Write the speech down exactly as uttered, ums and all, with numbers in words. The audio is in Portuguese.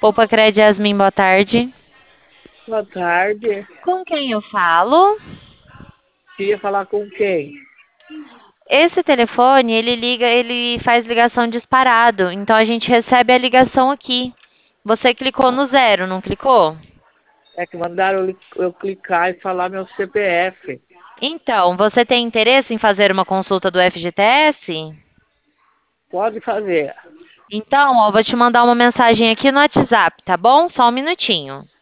Opa, Cred Yasmin, boa tarde. Boa tarde. Com quem eu falo? Queria falar com quem? Esse telefone, ele liga, ele faz ligação disparado, então a gente recebe a ligação aqui. Você clicou no zero, não clicou? É que mandaram eu, li- eu clicar e falar meu C P F. Então, você tem interesse em fazer uma consulta do F G T S? Pode fazer. Então, ó, eu vou te mandar uma mensagem aqui no WhatsApp, tá bom? Só um minutinho.